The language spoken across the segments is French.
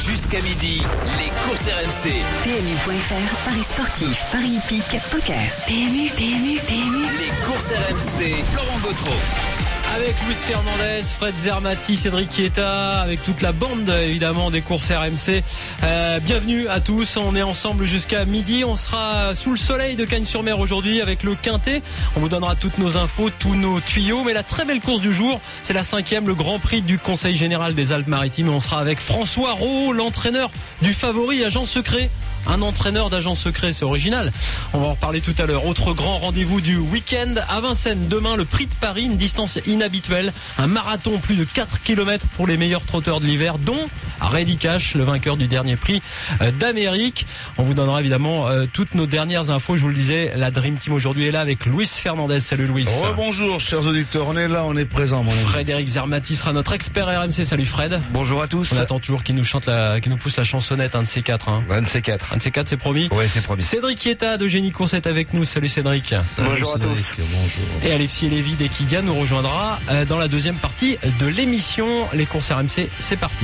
Jusqu'à midi, les courses RMC. PMU.fr, paris sportif, paris hippique, poker. PMU. Les courses RMC, Florent Gautreau. Avec Luis Fernandez, Fred Zermati, Cédric Chieta, avec toute la bande évidemment des courses RMC. Bienvenue à tous, on est ensemble jusqu'à midi. On sera sous le soleil de Cagnes-sur-Mer aujourd'hui avec le Quintet. On vous donnera toutes nos infos, tous nos tuyaux. Mais la très belle course du jour, c'est la 5e, le Grand Prix du Conseil Général des Alpes-Maritimes. On sera avec François Rohaut, l'entraîneur du favori Agent Secret. Un entraîneur d'agent secret, c'est original. On va en reparler tout à l'heure. Autre grand rendez-vous du week-end à Vincennes. Demain, le Prix de Paris, une distance inhabituelle. Un marathon, plus de 4 km pour les meilleurs trotteurs de l'hiver, dont Reddy Cash, le vainqueur du dernier prix d'Amérique. On vous donnera évidemment toutes nos dernières infos. Je vous le disais, la Dream Team aujourd'hui est là avec Luis Fernandez. Salut Luis. Bonjour chers auditeurs, on est là, on est présent. Frédéric Zermati sera notre expert RMC. Salut Fred. Bonjour à tous. On attend toujours qu'il nous chante qu'il nous pousse la chansonnette, un de ces quatre. Un de ces quatre. Un de ces quatre, c'est promis. Oui, c'est promis. Cédric Chieta de Génie Course est avec nous. Salut Cédric. Bonjour Cédric. Bonjour. Et Alexis Lévy d'Equidia nous rejoindra dans la deuxième partie de l'émission. Les courses RMC, c'est parti.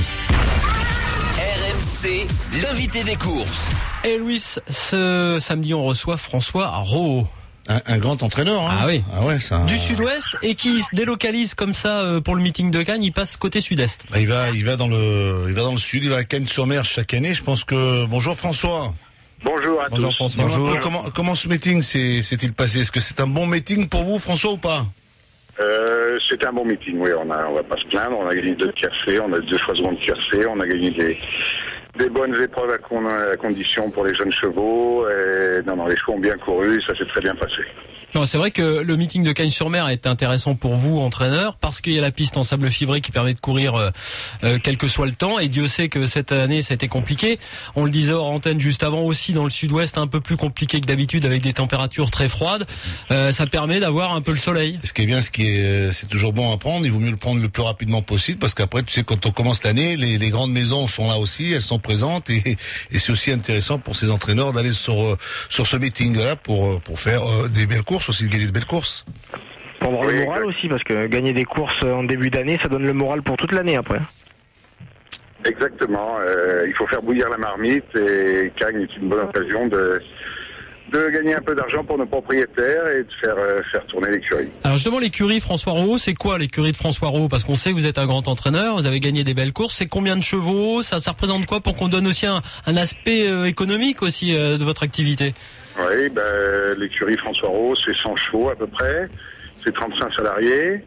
RMC, l'invité des courses. Et Louis, ce samedi, on reçoit François Rohaut. Un grand entraîneur, hein. Ah oui. Ah ouais, ça. Du sud-ouest et qui se délocalise comme ça pour le meeting de Cagnes, il passe côté sud-est. Il va dans le sud, il va à Cagnes-sur-Mer chaque année. Je pense que bonjour François. Bonjour à tous. François. Bonjour. Comment ce meeting s'est-il passé? Est-ce que c'est un bon meeting pour vous, François, ou pas? C'était un bon meeting, oui, on va pas se plaindre, on a gagné 2 tiercés, on a 2 choisements de tiercés, on a gagné des bonnes épreuves à condition pour les jeunes chevaux, et les chevaux ont bien couru, ça s'est très bien passé. Non, c'est vrai que le meeting de Cagnes-sur-Mer est intéressant pour vous, entraîneur, parce qu'il y a la piste en sable fibré qui permet de courir quel que soit le temps, et Dieu sait que cette année ça a été compliqué. On le disait hors antenne juste avant aussi, dans le sud-ouest un peu plus compliqué que d'habitude avec des températures très froides. Ça permet d'avoir un peu le soleil. Ce qui est bien, c'est toujours bon à prendre. Il vaut mieux le prendre le plus rapidement possible, parce qu'après, tu sais, quand on commence l'année, les grandes maisons sont là aussi, elles sont présentes, et c'est aussi intéressant pour ces entraîneurs d'aller sur ce meeting-là pour faire des belles courses aussi, de gagner de belles courses. Pour avoir le moral aussi, parce que gagner des courses en début d'année, ça donne le moral pour toute l'année après. Exactement, il faut faire bouillir la marmite, et Cagnes est une bonne occasion de gagner un peu d'argent pour nos propriétaires et de faire tourner l'écurie. Alors justement, l'écurie François Rohaut, c'est quoi l'écurie de François Rohaut? Parce qu'on sait que vous êtes un grand entraîneur, vous avez gagné des belles courses. C'est combien de chevaux? Ça représente quoi pour qu'on donne aussi un aspect économique aussi de votre activité? Oui, l'écurie François Rohaut, c'est 100 chevaux à peu près, c'est 35 salariés,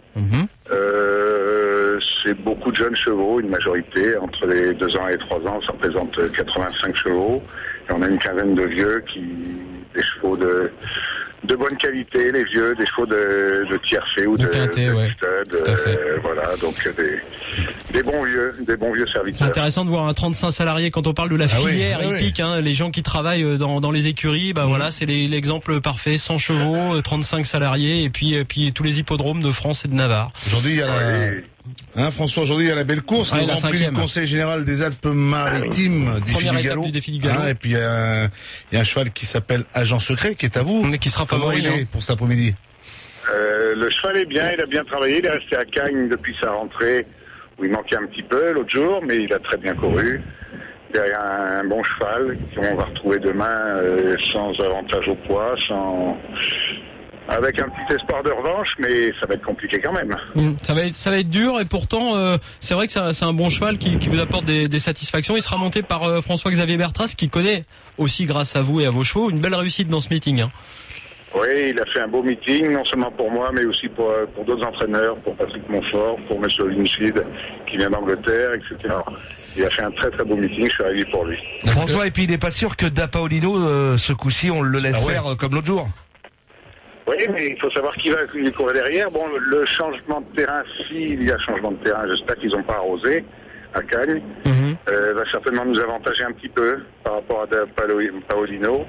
c'est beaucoup de jeunes chevaux, une majorité, entre les 2 ans et 3 ans, ça représente 85 chevaux, et on a une quinzaine de vieux des chevaux de bonne qualité, les vieux, des chevaux de tiercé ou de stud, voilà, donc des bons vieux serviteurs. C'est intéressant de voir un 35 salariés quand on parle de la filière hippique, hein, les gens qui travaillent dans les écuries, voilà, c'est l'exemple parfait, 100 chevaux, 35 salariés, et puis tous les hippodromes de France et de Navarre. Aujourd'hui, il y a François, aujourd'hui il y a la belle course, le Grand Prix du Conseil Général des Alpes-Maritimes, défi du galop. Et puis il y a un cheval qui s'appelle Agent Secret, qui est à vous. Qui sera favori pour cet après-midi. Le cheval est bien, il a bien travaillé, il est resté à Cagnes depuis sa rentrée, où il manquait un petit peu l'autre jour, mais il a très bien couru. Derrière un bon cheval, qu'on va retrouver demain sans avantage au poids, avec un petit espoir de revanche, mais ça va être compliqué quand même. Ça va être dur, et pourtant c'est vrai que c'est un bon cheval qui vous apporte des satisfactions. Il sera monté par François-Xavier Bertras, qui connaît aussi, grâce à vous et à vos chevaux, une belle réussite dans ce meeting. Oui, il a fait un beau meeting, non seulement pour moi, mais aussi pour d'autres entraîneurs, pour Patrick Montfort, pour M. Linchid, qui vient d'Angleterre, etc. Il a fait un très très beau meeting, je suis ravi pour lui. François, et puis il n'est pas sûr que Da Paolino, ce coup-ci, on le laisse faire comme l'autre jour. Oui, mais il faut savoir qui va courir derrière. Bon, le changement de terrain, s'il y a changement de terrain, j'espère qu'ils n'ont pas arrosé à Cagnes, va certainement nous avantager un petit peu par rapport à Da Paolino.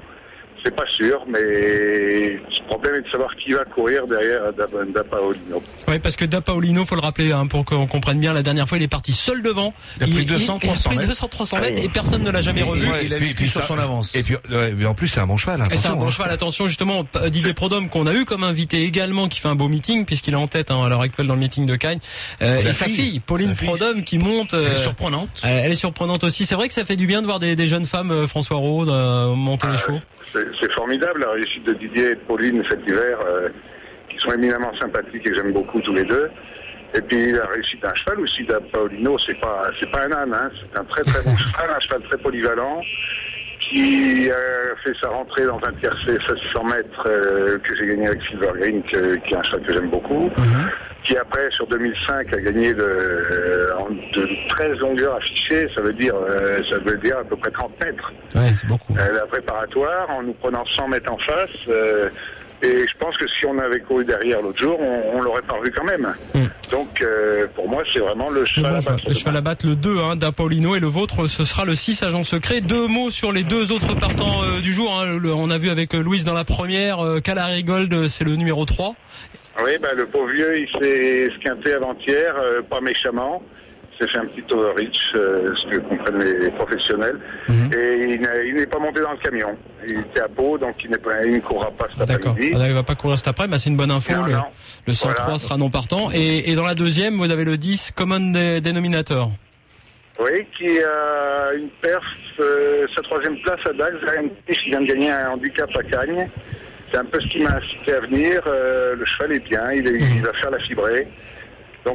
C'est pas sûr, mais le problème est de savoir qui va courir derrière Da Paolino. Oui, parce que Da Paolino, faut le rappeler, pour qu'on comprenne bien, la dernière fois, il est parti seul devant. Il a pris 200-300 mètres et personne ne l'a jamais revu. Il a vécu sur son avance. Et puis, mais en plus, c'est un bon cheval. Et c'est un bon cheval. Attention, justement, Didier Prodhomme, qu'on a eu comme invité également, qui fait un beau meeting, puisqu'il est en tête à l'heure actuelle dans le meeting de Cagnes. Et sa fille, Pauline Prodhomme, qui monte. Elle est surprenante. Elle est surprenante aussi. C'est vrai que ça fait du bien de voir des jeunes femmes, François Roux, monter les chevaux. C'est formidable la réussite de Didier et de Pauline cet hiver, qui sont éminemment sympathiques et que j'aime beaucoup tous les deux. Et puis la réussite d'un cheval aussi, Da Paolino, c'est pas un âne, hein, c'est un très très bon cheval, un cheval très polyvalent, qui a fait sa rentrée dans un tiercé 1600 mètres que j'ai gagné avec Silver Green, qui est un cheval que j'aime beaucoup, qui après sur 2005 a gagné de 13 longueurs affichées, ça veut dire à peu près 30 mètres. Ouais, c'est beaucoup. La préparatoire, en nous prenant 100 mètres en face, et je pense que si on avait couru derrière l'autre jour, on l'aurait pas revu quand même. Donc pour moi c'est vraiment le cheval à battre. Le cheval à battre, le 2, Da Paolino, et le vôtre, ce sera le 6, Agent Secret. 2 mots sur les 2 autres partants du jour. On a vu avec Louis dans la première, Calari Gold, c'est le numéro 3. Oui, le pauvre vieux, il s'est esquinté avant-hier, pas méchamment. Il s'est fait un petit overreach, ce que comprennent les professionnels. Et il n'est pas monté dans le camion. Il était à Pau, donc il ne courra pas cet après-midi. D'accord, il va pas courir cet après, c'est une bonne info. Non, le 103 sera non partant. Et dans la deuxième, vous avez le 10, Common Denominator. Oui, qui a une perf, sa 3e place à Dax, qui vient de gagner un handicap à Cagnes. C'est un peu ce qui m'a incité à venir. Le cheval est bien, il va faire la fibrée. Donc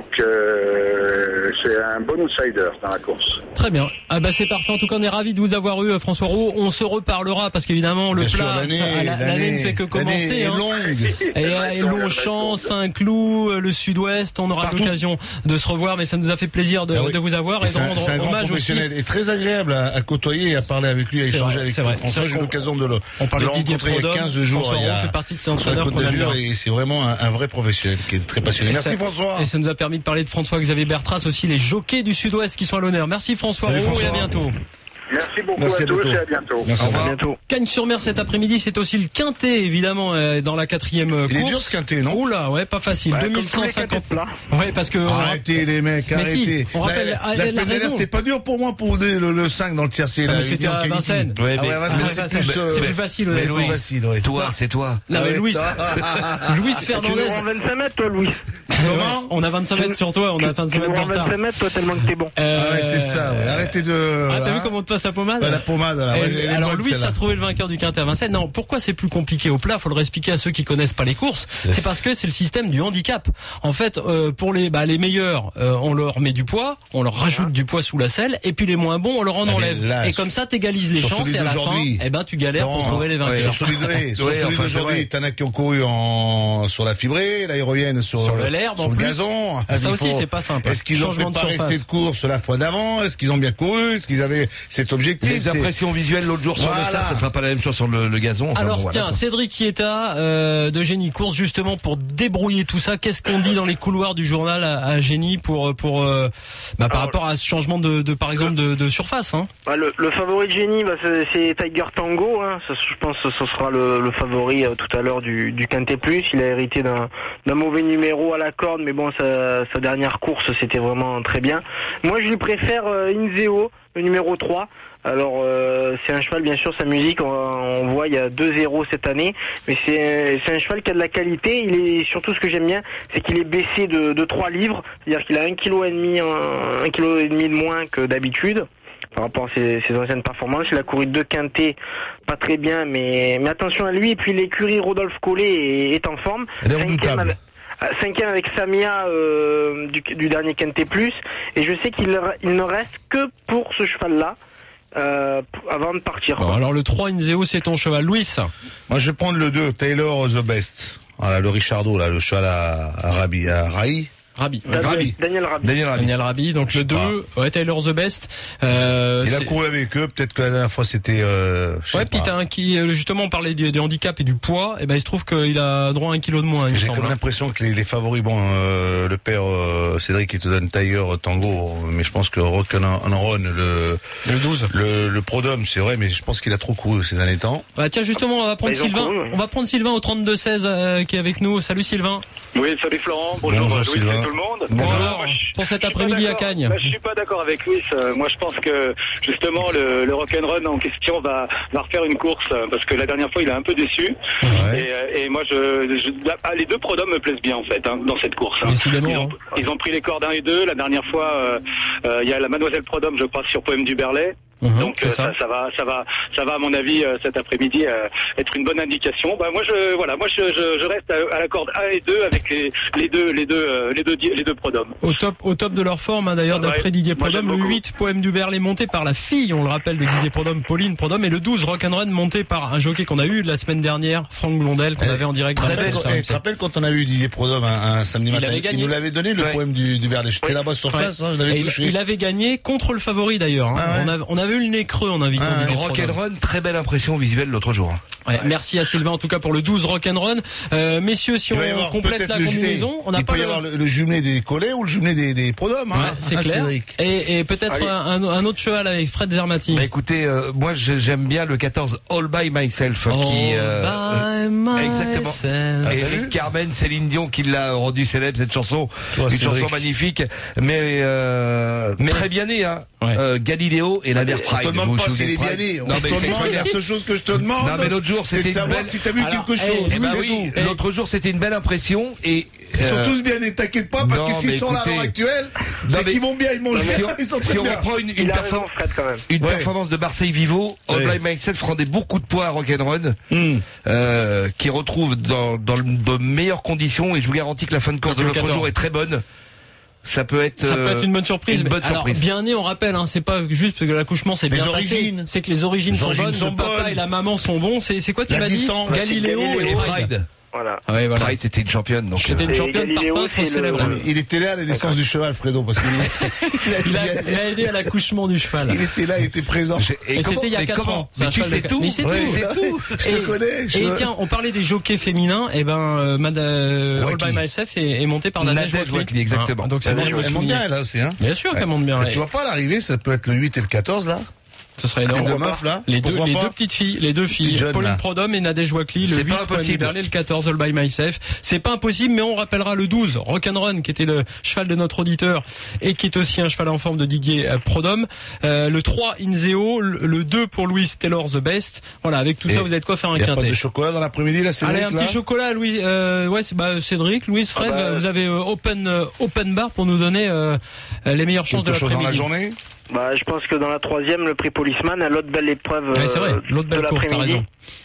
c'est un bon outsider dans la course. Très bien. C'est parfait. En tout cas, on est ravis de vous avoir eu, François Roux. On se reparlera parce qu'évidemment le plat, l'année ne fait que commencer. Est longue. Et Longchamp, Saint-Cloud, le Sud-Ouest, on aura l'occasion de se revoir. Mais ça nous a fait plaisir de vous avoir et de rendre hommage. C'est un grand professionnel et très agréable à côtoyer et à parler avec lui, à échanger avec François. J'ai eu l'occasion de le rencontrer il y a 15 jours. François fait partie de ces entraîneurs qu'on aime bien. Et c'est vraiment un vrai professionnel qui est très passionné. Merci François. Et ça nous a permis de parler de François-Xavier Bertras, aussi les jockeys du Sud-Ouest qui sont à l'honneur. Merci François Roux et à bientôt. Merci beaucoup à tous et à bientôt. À bientôt. Cagnes-sur-Mer cet après-midi, c'est aussi le quintet évidemment dans la 4e course. Il est dur ce quintet, non? Oula, ouais, pas facile. 2150. Ouais, parce que arrêtez les mecs, arrêtez. Si, on rappelle la semaine dernière, c'était pas dur pour moi pour le 5 dans le tiercé. C'était à Vincennes. C'est plus facile. Mais Louis, toi, c'est toi. Non mais Louis Fernandez. Tu nous rends 25 mètres, toi, Louis. Comment? On a 25 mètres sur toi, on a 25 mètres de retard. 25 mètres, toi, tellement que t'es bon. C'est ça, arrêtez de... T'as vu comment on te passe la pommade? La pommade, là. Alors Louis a trouvé le vainqueur du quintet à Vincennes. Non, pourquoi c'est plus compliqué au plat? Faut le réexpliquer à ceux qui connaissent pas les courses. C'est parce que c'est le système du handicap. En fait, pour les meilleurs, on leur met du poids, on leur rajoute du poids sous la selle, et puis les moins bons, on leur en enlève. Et comme ça, t'égalises les chances, et à la fin, tu galères pour trouver les vainqueurs. Sur celui d'aujourd'hui, t'en as qui ont couru sur la fibrée, là ils reviennent sur l'herbe, sur le gazon. Ça aussi, c'est pas simple. Est-ce qu'ils ont préparé cette course la fois d'avant? Est-ce qu'ils ont bien couru? Est-ce qu'ils avaient cet objectif? Les impressions visuelles l'autre jour sur le sable, ça sera pas la même chose sur le gazon. Alors tiens, Cédric Chieta de Génie Course, justement pour débrouiller tout ça, qu'est-ce qu'on dit dans les couloirs du journal à Génie par rapport à ce changement par exemple de surface, hein? Le favori de Génie, c'est Tiger Tango, hein. Ça, je pense que ce sera le favori tout à l'heure du Quintet Plus. Il a hérité d'un mauvais numéro à la corde, mais bon, sa dernière course c'était vraiment très bien. Moi je lui préfère Inzeo, le numéro 3. Alors c'est un cheval, bien sûr, sa musique, on voit il y a 2-0 cette année, mais c'est un cheval qui a de la qualité. Il est surtout, ce que j'aime bien, c'est qu'il est baissé de 3 livres, c'est-à-dire qu'il a 1,5 kg de moins que d'habitude par rapport à ses anciennes performances. Il a couru 2 quintets, pas très bien, mais attention à lui. Et puis l'écurie Rodolphe Collet est en forme. Elle est redoutable. 5e avec Samia du dernier Quintet Plus, et je sais qu'il ne reste que pour ce cheval-là avant de partir. Bon, alors le 3 Inzeo, c'est ton cheval, Louis. Moi je vais prendre le 2 Taylor The Best. Voilà, le Richardo, là, le cheval à Raï. Rabi. Daniel Rabi, donc le 2, Tyler the Best. Il a couru avec eux, peut-être que la dernière fois c'était... puis t'as un qui, justement, on parlait des handicaps et du poids, et ben il se trouve qu'il a droit à 1 kilo de moins, J'ai comme l'impression que les favoris, le père Cédric, il te donne Tiger Tango, mais je pense que Rock'n'Run, le 12. Le Prodome, c'est vrai, mais je pense qu'il a trop couru ces derniers temps. Bah tiens, justement, on va prendre Sylvain. On va prendre Sylvain au 32-16 qui est avec nous. Salut Sylvain. Oui, salut Florent. Bonjour Louis, Sylvain. tout le monde. Bonjour. Pour cet après-midi à Cagnes. Je suis pas d'accord avec Louis. Moi, je pense que justement le Rock'n'Run en question va refaire une course parce que la dernière fois, il a un peu déçu. Ouais. Et moi, les deux Prodome me plaisent bien en fait dans cette course. Ils ont pris les cordes 1 et 2. La dernière fois, il y a la Mademoiselle Prodome, je crois, sur Poème du Berlay. Donc ça va à mon avis cet après-midi être une bonne indication. Moi je reste à la corde 1 et 2 avec les deux Prodome. Au top de leur forme d'ailleurs d'après Didier Prodome, le 8 Poème du Berlay monté par la fille, on le rappelle, de Didier Prodome, Pauline Prodome, et le 12 Rock'n'Run monté par un jockey qu'on a eu la semaine dernière, Franck Blondel, qu'on avait en direct. Tu te rappelles quand on a eu Didier Prodome un samedi matin, il nous l'avait donné le Poème du Berlay. J'étais là-bas sur place, je l'avais touché. Il avait gagné contre le favori d'ailleurs. On avait eu le nez creux en invitant Rock'n'Run, très belle impression visuelle l'autre jour. Merci à Sylvain en tout cas pour le 12 Rock'n'Run. Messieurs, si on complète la combinaison, on n'a pas peut y avoir le jumelé des collets ou le jumelé des Prodome, c'est clair. Et peut-être un autre cheval avec Fred Zermati. Écoutez, moi j'aime bien le 14 All By Myself exactement. Et Carmen, Céline Dion qui l'a rendu célèbre cette chanson, une chanson magnifique, mais très bien née Galileo et la mère Pride. On te demande pas s'il est bien né. On te demande la seule chose que je te demande. Non mais l'autre jour c'était de savoir si t'as vu quelque chose. L'autre jour c'était une belle impression et ils sont tous bien nés, t'inquiète pas, parce que s'ils sont là à l'heure actuelle, c'est qu'ils vont bien, ils mangent bien, ils sont très bien. Si on reprend une performance de Marseille Vivo, All By Myself rendait beaucoup de poids à Rock'n'Run, qui retrouve dans de meilleures conditions, et je vous garantis que la fin de course de l'autre jour est très bonne. Ça peut être une bonne surprise. Alors, bien né, on rappelle, c'est pas juste parce que l'accouchement c'est bien passé. C'est que les origines sont bonnes. Le papa et la maman sont bons. C'est quoi tu m'as dit? Galileo et Pride. Voilà. Pride, c'était une championne. C'était une championne par peintre célèbre. Il était là à la naissance du cheval, Fredo, parce qu'il a aidé à l'accouchement du cheval. Il était là, il était présent. Et c'était il y a 4 ans. Mais tu sais tout. C'est tout. Je le connais. Et tiens, on parlait des jockeys féminins. Et All By Myself est monté par Nadège Wakli. Exactement. Donc c'est bon, elle monte bien, là aussi. Bien sûr qu'elle monte bien. Tu vois pas l'arrivée, ça peut être le 8 et le 14, là? Ce serait énorme. Les deux meufs, là. Les deux petites filles, les deux filles. Pauline Prodome et Nadège Wakli, le 8 Poème du Berlay, le 14 All By Myself. C'est pas impossible, mais on rappellera le 12 Rock'n'Run, qui était le cheval de notre auditeur et qui est aussi un cheval en forme de Didier Prodome. Le 3 Inzeo, le 2 pour Louis Taylor the Best. Voilà, avec tout ça, vous avez de quoi faire un quintet. Il y a pas de chocolat dans l'après-midi, là, Cédric? Allez, un petit chocolat, Louis. Cédric, Louis, Fred, vous avez open bar pour nous donner les meilleures chances de l'après-midi. Dans la journée? Je pense que dans la 3e, le prix Policeman, à l'autre belle épreuve c'est vrai, l'autre belle de course, l'après-midi.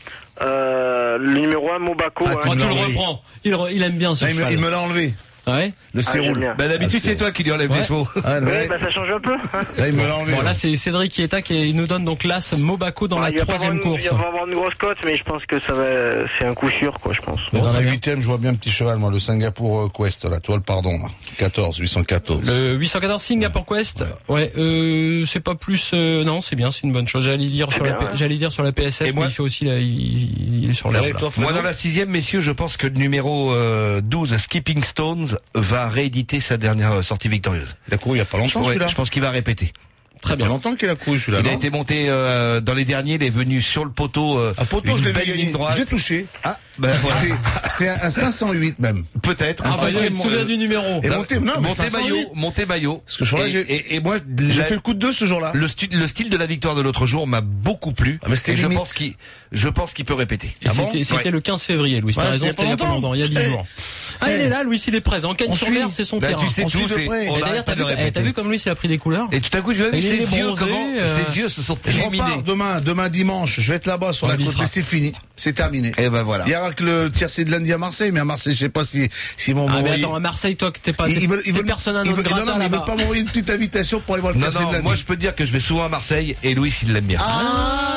Le numéro 1, Mobako. Tu le reprends. Il aime bien ce cheval. Il me l'a enlevé. Ouais. Le séroule. D'habitude c'est toi qui lui enlève les chevaux. Ça change un peu. Là il me l'a enlevé. Bon, là c'est Cédric qui est tac et il nous donne donc l'as Mobako dans la 3e course. Il va avoir une grosse cote, mais je pense que c'est un coup sûr, quoi, je pense. Dans la 8e, je vois bien un petit cheval, moi, le Singapour Quest, là, toi le pardon, là. 814. Le 814 Singapour Quest. C'est pas plus, non, c'est bien, c'est une bonne chose. J'allais dire sur la PSF, et moi, il fait aussi, il est sur l'herbe. Moi, dans la 6e, messieurs, je pense que le numéro 12, Skipping Stones, va rééditer sa dernière sortie victorieuse. Il a couru il y a pas longtemps, celui-là. Je pense qu'il va répéter. Très bien. Il y a longtemps qu'il a couru, celui-là. Il a été monté dans les derniers, il est venu sur le poteau. Je l'ai gagné. Je l'ai touché. C'est un 508 même. Peut-être. Il se souvient du numéro. Et monté maillot. Parce que je et moi, j'ai fait le coup de 2 ce jour-là. Le style de la victoire de l'autre jour m'a beaucoup plu. Et je pense qu'il peut répéter. C'était le 15 février, Louis. T'as raison, c'était il y a pas longtemps, il y a 10 jours. Il est là, Louis, il est présent. Cagnes sur mer, c'est son terrain. Tu sais tout, d'ailleurs, t'as vu comme Louis, il a pris des couleurs. Et tout à coup, tu as vu ses yeux, ses yeux se sont illuminés. Je repars demain dimanche, je vais être là-bas sur la côte, mais c'est fini. C'est terminé. Et ben voilà. Il y aura que le tiercé de lundi à Marseille, mais à Marseille, je sais pas si vont m'envoyer. Mais attends, à Marseille, toi, que t'es pas, ils veulent personne à notre gratin là-bas. Ils veulent pas m'envoyer une petite invitation pour aller voir le tiercé de lundi. Moi, je peux te dire que je vais souvent à Marseille et Louis, il l'aime bien.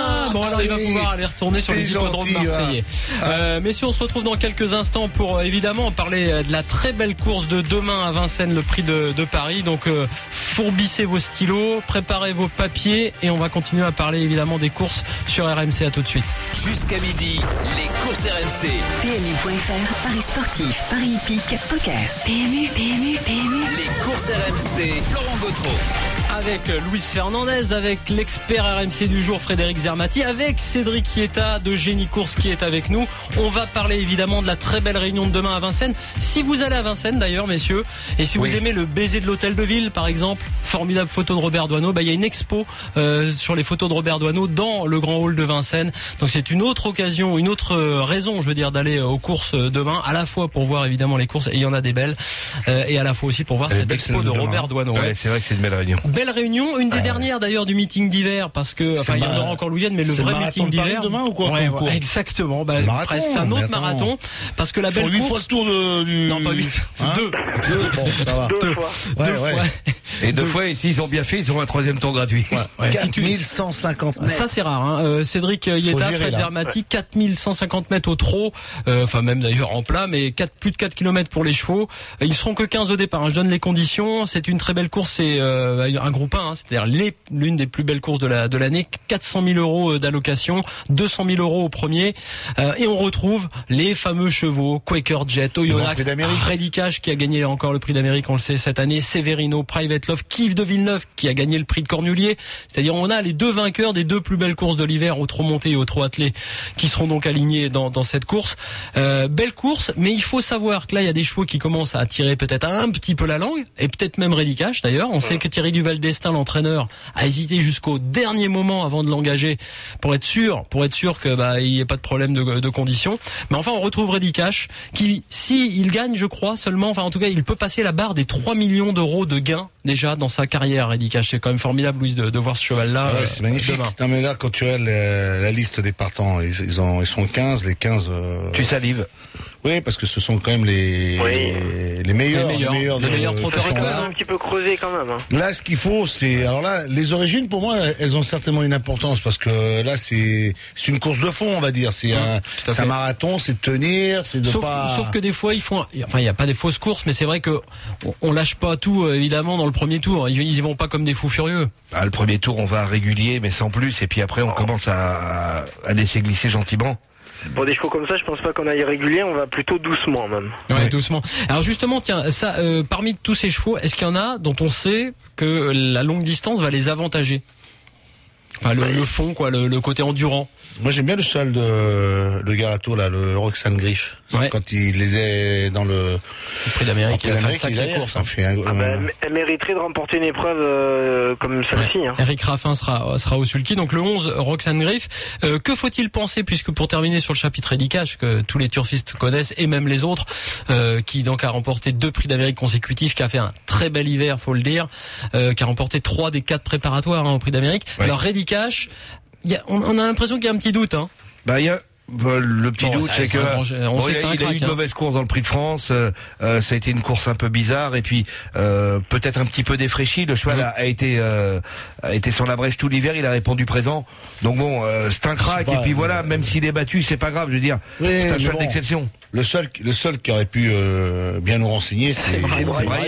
Bon, alors il va pouvoir aller retourner sur les hippodromes marseillais. Messieurs, on se retrouve dans quelques instants pour évidemment parler de la très belle course de demain à Vincennes, le prix de Paris. Donc fourbissez vos stylos, préparez vos papiers et on va continuer à parler évidemment des courses sur RMC. À tout de suite. Jusqu'à midi, les courses RMC. PMU.fr, Paris sportif, Paris hippique, poker. PMU. Les courses RMC, Florent Gautreau. Avec Luis Fernandez, avec l'expert RMC du jour Frédéric Zermati, avec Cédric Chieta de Génie Course qui est avec nous. On va parler évidemment de la très belle réunion de demain à Vincennes. Si vous allez à Vincennes d'ailleurs, messieurs, et si vous aimez le baiser de l'hôtel de ville par exemple, formidable photo de Robert Doisneau, il y a une expo sur les photos de Robert Doisneau dans le grand hall de Vincennes. Donc c'est une autre occasion, une autre raison, je veux dire, d'aller aux courses demain, à la fois pour voir évidemment les courses, et il y en a des belles, et à la fois aussi pour voir cette expo de Robert Doisneau. Ouais, c'est vrai que c'est une belle réunion. Belle réunion, une des dernières d'ailleurs du meeting d'hiver, parce que il y en aura encore le week-end, mais le vrai meeting d'hiver demain ou quoi? Exactement, presque c'est un autre marathon, parce que la belle course. 8 fois le tour du. Non, pas 8, c'est 2. Bon, ça va. 2 fois. Et 2 fois, et s'ils ont bien fait, ils auront un 3e tour gratuit. 4150 mètres. Ça c'est rare, hein. Cédric Chieta, Fred Zermati, 4150 mètres au trot, enfin même d'ailleurs en plat, mais plus de 4 km pour les chevaux. Ils seront que 15 au départ, hein. Je donne les conditions. C'est une très belle course, c'est un groupe 1, hein. C'est-à-dire l'une des plus belles courses de l'année. 400 000 euros d'allocation, 200 000 euros au premier, et on retrouve les fameux chevaux Quaker Jet, Oyonnax, Ready Cash qui a gagné encore le prix d'Amérique, on le sait cette année, Severino, Private Love, Kiev de Villeneuve qui a gagné le prix de Cornulier. C'est-à-dire on a les 2 vainqueurs des 2 plus belles courses de l'hiver, au trot monté et au trot attelé, qui seront donc alignés dans cette course. Belle course, mais il faut savoir que là il y a des chevaux qui commencent à attirer peut-être un petit peu la langue, et peut-être même Ready Cash d'ailleurs. On sait que Thierry Duval d'Estaing, l'entraîneur, a hésité jusqu'au dernier moment avant de l'engager pour être sûr que il n'y ait pas de problème de conditions. Mais enfin on retrouve Ready Cash qui, si il gagne, je crois seulement, enfin en tout cas il peut passer la barre des 3 millions d'euros de gains déjà dans sa carrière. Ready Cash, c'est quand même formidable, Louis, de voir ce cheval là. C'est magnifique. Demain. Non mais là quand tu as la liste des partants, ils sont 15, les 15 tu salives. Oui, parce que ce sont quand même les meilleurs trotteurs. Un petit peu creusé quand même. Hein. Là, ce qu'il faut, c'est, alors là, les origines, pour moi, elles ont certainement une importance, parce que là, c'est une course de fond, on va dire. C'est un marathon, c'est de tenir, c'est de sauf que des fois, il n'y a pas des fausses courses, mais c'est vrai que on lâche pas tout, évidemment, dans le premier tour. Ils y vont pas comme des fous furieux. Le premier tour, on va régulier, mais sans plus, et puis après, on commence à laisser glisser gentiment. Pour des chevaux comme ça, je pense pas qu'on aille régulier, on va plutôt doucement même. Ouais, doucement. Alors justement, tiens, ça, parmi tous ces chevaux, est-ce qu'il y en a dont on sait que la longue distance va les avantager? Enfin, le fond, quoi, le côté endurant. Moi, j'aime bien le cheval de Garato, là, le Roxane Griff. Ouais. Quand il les est dans le prix d'Amérique, il a fait une sacrée course. Elle mériterait de remporter une épreuve comme celle-ci. Hein. Eric Raffin sera au sulky. Donc le 11, Roxane Griff. Que faut-il penser, puisque pour terminer sur le chapitre Ready Cash, que tous les turfistes connaissent, et même les autres, qui donc a remporté 2 prix d'Amérique consécutifs, qui a fait un très bel hiver, faut le dire, qui a remporté 3 des 4 préparatoires au prix d'Amérique. Ouais. Alors Ready Cash, on a l'impression qu'il y a un petit doute. Hein. Il y a le petit doute, c'est que il a eu une mauvaise course dans le Prix de France. Ça a été une course un peu bizarre, et puis peut-être un petit peu défraîchi. Le cheval a été sur la brèche tout l'hiver. Il a répondu présent. Donc bon, c'est un crack. Et puis voilà, même s'il est battu, c'est pas grave. Je veux dire, c'est un cheval d'exception. Le seul qui aurait pu bien nous renseigner, c'est Brahim.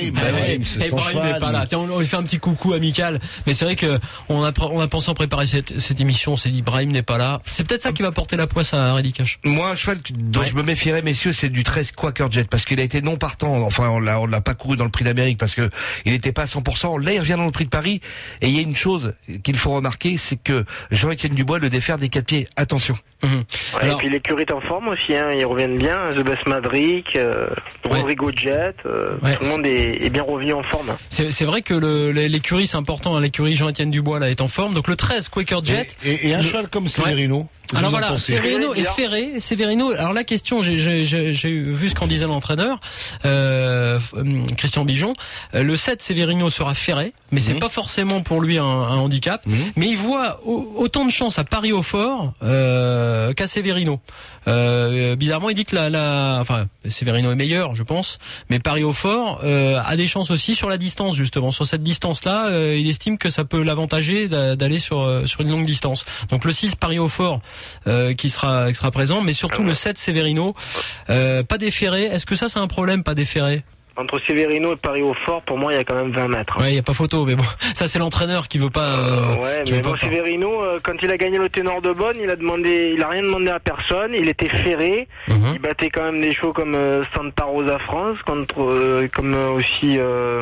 Brahim n'est pas là. Tiens, on lui fait un petit coucou amical. Mais c'est vrai que on a pensé en préparer cette émission. On s'est dit Brahim n'est pas là. C'est peut-être ça qui va porter la poisse à Ready Cash. Moi, un cheval dont je me méfierais, messieurs, c'est du 13 Quaker Jet, parce qu'il a été non partant. Enfin, on l'a pas couru dans le Prix d'Amérique parce que il n'était pas à 100%. Là, il revient dans le Prix de Paris. Et il y a une chose qu'il faut remarquer, c'est que Jean-Étienne Dubois le défère des 4 pieds. Attention. Et puis l'écurie est en forme aussi, hein. Ils reviennent bien. The Best Maverick, Rodrigo Jet, tout le monde est bien revenu en forme. C'est vrai que l'écurie, c'est important, hein. L'écurie Jean-Étienne Dubois là est en forme. Donc le 13 Quaker Jet. Et un cheval comme Severino. Alors voilà, Severino et Ferré. Severino. Alors la question, j'ai vu ce qu'en disait l'entraîneur Christian Bijon. Le 7 Severino sera Ferré, mais c'est pas forcément pour lui un handicap. Mais il voit autant de chance à Paris au fort qu'à Severino. Bizarrement, il dit que enfin Severino est meilleur, je pense, mais Paris au fort a des chances aussi sur la distance, justement. Sur cette distance-là, il estime que ça peut l'avantager d'aller sur une longue distance. Donc le 6 Paris au fort qui sera présent, mais surtout le 7 Severino, pas déféré. Est-ce que ça c'est un problème, pas déféré? Entre Severino et Paris au fort, pour moi, il y a quand même 20 mètres. Ouais, il y a pas photo, mais bon, ça c'est l'entraîneur qui veut pas. Ouais, mais bon, Severino, quand il a gagné le ténor de Bonn, il a rien demandé à personne. Il était ferré. Il battait quand même des chevaux comme Santa Rosa France, comme aussi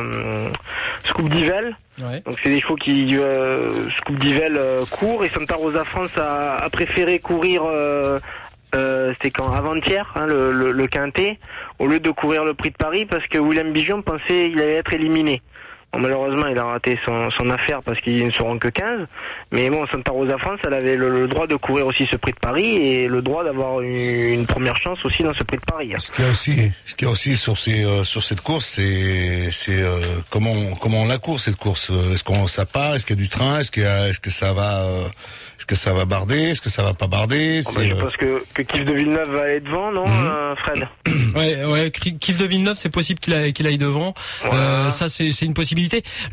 Scoop Divel. Ouais. Donc c'est des chevaux qui Scoop Divel court, et Santa Rosa France a préféré courir. C'était quand avant-hier, le quintet, au lieu de courir le prix de Paris, parce que William Bijon pensait qu'il allait être éliminé. Bon, malheureusement, il a raté son affaire parce qu'ils ne seront que 15. Mais bon, Santa Rosa France, elle avait le droit de courir aussi ce prix de Paris et le droit d'avoir une première chance aussi dans ce prix de Paris. Ce qu'il y a aussi sur cette course, c'est comment on la court, cette course. Est-ce qu'on ça part? Est-ce qu'il y a du train? Est-ce que ça va barder? Est-ce que ça va pas barder? Je pense que Kif de Villeneuve va aller devant, non, Fred? Ouais, Kif de Villeneuve, c'est possible qu'il aille devant. Ça, c'est une possibilité.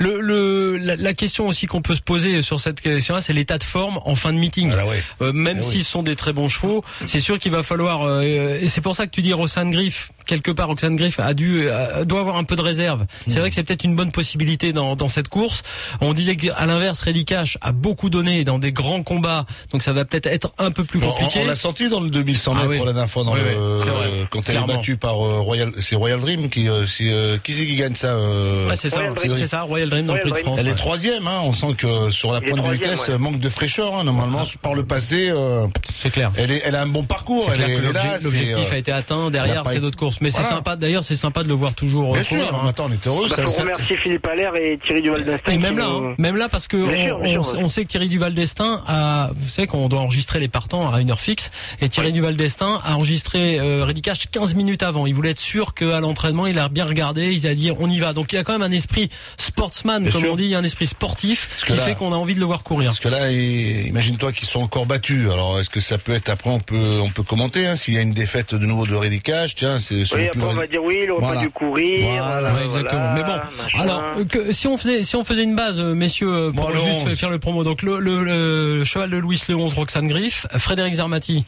La question aussi qu'on peut se poser sur cette question-là, c'est l'état de forme en fin de meeting. Même s'ils sont des très bons chevaux, c'est sûr qu'il va falloir. Et c'est pour ça que tu dis Roxane Griff. Quelque part, Roxane Griff doit avoir un peu de réserve. C'est vrai que c'est peut-être une bonne possibilité dans cette course. On disait qu'à l'inverse, Reddy Cash a beaucoup donné dans des grands combats, donc ça va peut-être être un peu plus compliqué. On l'a senti dans le 2100 mètres la dernière fois, quand elle est battue par Royal Dream, qui c'est qui gagne ça? C'est ça, Royal Dream dans le Prix de France. Elle est troisième, on sent que sur la pointe de vitesse, manque de fraîcheur, normalement, par le passé, c'est clair. Elle a un bon parcours. C'est clair que l'objectif a été atteint. Derrière, c'est d'autres courses. Mais c'est sympa, d'ailleurs, c'est sympa de le voir toujours. Bien sûr, maintenant on est heureux. Pour remercier Philippe Allaire et Thierry Duval d'Estaing. Et même là, parce que on sait que Thierry Duval d'Estaing vous savez qu'on doit enregistrer les partants à une heure fixe, et Thierry Duval d'Estaing a enregistré Reddy Cash 15 minutes avant. Il voulait être sûr qu'à l'entraînement, il a bien regardé, il a dit on y va. Donc il y a quand même un esprit sportsman, comme on dit, il y a un esprit sportif qui fait qu'on a envie de le voir courir. Parce que là, imagine-toi qu'ils sont encore battus. Alors est-ce que ça peut être, après on peut commenter, s'il y a une défaite de nouveau de Reddy Cash, après on va dire il aurait pas dû courir. Exactement. Mais bon, alors si on faisait une base, messieurs, pour juste faire le promo. Donc le cheval de Louis le 11, Roxane Griff, Frédéric Zermati.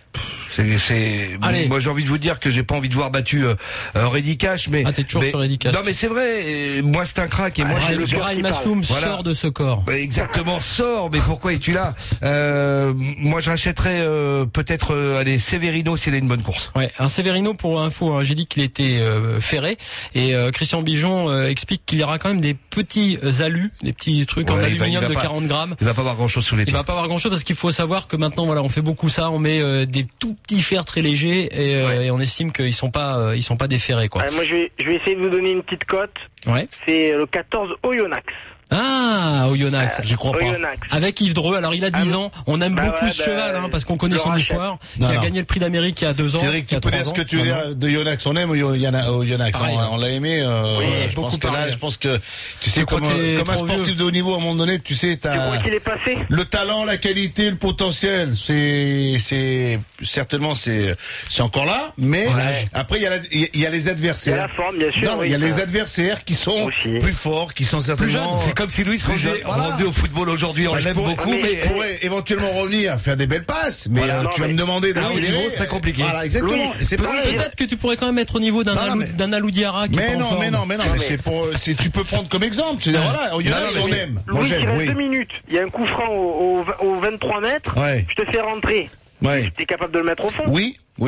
Moi j'ai envie de vous dire que j'ai pas envie de voir battu Reddy Cash, mais t'es toujours sur Reddy Cash. Non mais c'est vrai, moi c'est un crack, et moi j'ai le Brahim Masloum sort de ce corps. Exactement, sort. Mais pourquoi es-tu là? Moi je rachèterais peut-être Severino s'il a une bonne course. Ouais, un Severino, pour info, j'ai dit qu'il était ferré, et Christian Bijon explique qu'il y aura quand même des petits alus, des petits trucs en aluminium de 40 grammes. Il va pas avoir grand chose sous les pieds. Il va pas avoir grand chose parce qu'il faut savoir que maintenant on fait beaucoup ça, on met des tout petits fers très légers, et on estime qu'ils sont pas déferrés, quoi. Moi je vais essayer de vous donner une petite cote. C'est le 14 Oyonnax. Oyonnax, j'y crois pas. Avec Yves Dreux. Alors il a 10 ans. On aime beaucoup ce cheval, parce qu'on connaît son histoire. Qui a gagné le prix d'Amérique il y a 2 ans. Cédric, tu peux dire ce que tu veux dire de Oyonnax. On aime Oyonnax. On l'a aimé. Je pense que tu sais, comme un sportif de haut niveau, à un moment donné, tu sais, tu crois qu'il est passé? Le talent, la qualité, le potentiel, c'est certainement c'est encore là. Mais après il y a les adversaires. Il y a la forme, bien sûr. Il y a les adversaires qui sont plus forts, qui sont certainement comme si Louis rendait au football aujourd'hui. On l'aime beaucoup, mais je pourrais éventuellement revenir à faire des belles passes, mais tu vas me demander d'accélérer, c'est compliqué. Voilà, exactement. Peut-être que tu pourrais quand même être au niveau d'un Alou Diarra qui est en forme. Mais non, tu peux prendre comme exemple. Tu dis voilà, on aime. Louis, il reste 2 minutes. Il y a un coup franc au 23 mètres. Je te fais rentrer. Tu es capable de le mettre au fond? Oui.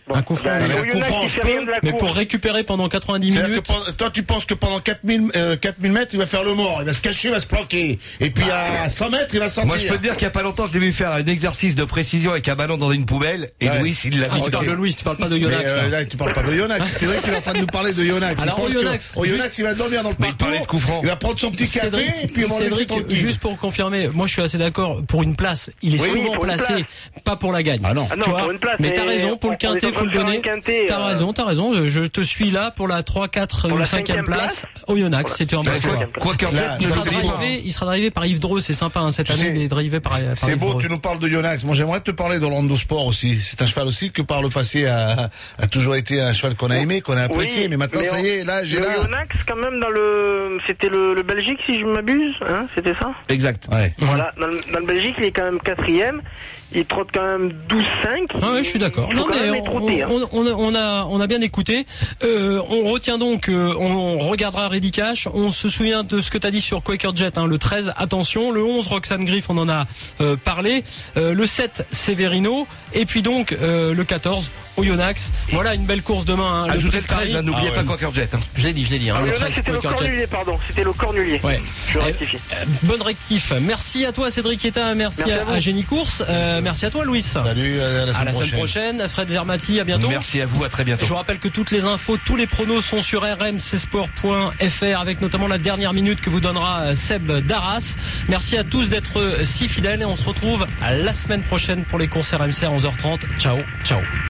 Un coup franc, mais pour récupérer pendant 90 minutes. Toi, tu penses que pendant 4000 mètres, il va faire le mort, il va se cacher, il va se planquer. Et puis à 100 mètres, il va sortir. Moi, je peux te dire qu'il y a pas longtemps, je l'ai vu faire un exercice de précision avec un ballon dans une poubelle. Et Louis, il l'a vu. Tu parles de Louis, tu parles pas de Yonax. Là, tu parles pas de Yonax. C'est vrai qu'il est en train de nous parler de Yonax. Alors, Yonax, il va dormir dans le parcours. Il va prendre son petit café, et puis on va laisser tranquille. Juste pour confirmer, moi, je suis assez d'accord. Pour une place, il est souvent placé, pas pour la gagne. Ah non. Tu vois, mais t'as raison, pour le quintet, faut le donner. T'as raison. Je te suis là pour la 3, 4 ou 5e place. Au Yonax, c'était un bon choix. Il sera drivé par Yves Dreux, c'est sympa, cette année, il est drivé par Yves Dreux. C'est beau, tu nous parles de Yonax. Moi, j'aimerais te parler d'Orlando Sport aussi. C'est un cheval aussi que par le passé a toujours été un cheval qu'on a aimé, qu'on a apprécié, mais maintenant, ça y est, là, j'ai là. Yonax, quand même, c'était le Belgique, si je m'abuse, hein, c'était ça? Exact. Ouais. Voilà, dans le Belgique, il est quand même 4e. Il trotte quand même 12-5. Ah ouais, je suis d'accord. Non, mais on a bien écouté. On retient donc, on regardera Ready Cash. On se souvient de ce que t'as dit sur Quaker Jet, le 13, attention. Le 11, Roxane Griff, on en a parlé. Le 7, Severino. Et puis donc, le 14, Oyonnax. Voilà une belle course demain. Ajoutez le 13, n'oubliez pas Quaker Jet. Je l'ai dit. Le 13, c'était le Cornulier, pardon. C'était le Cornulier. Ouais. Je rectifie. Bonne rectif. Merci à toi, Cédric Etta. Merci à Génie Course. Merci à toi, Louis. Salut, à la semaine prochaine. Fred Zermati, à bientôt. Merci à vous, à très bientôt. Je vous rappelle que toutes les infos, tous les pronos sont sur rmcsport.fr avec notamment la dernière minute que vous donnera Seb Darras. Merci à tous d'être si fidèles et on se retrouve la semaine prochaine pour les courses RMC à 11h30. Ciao.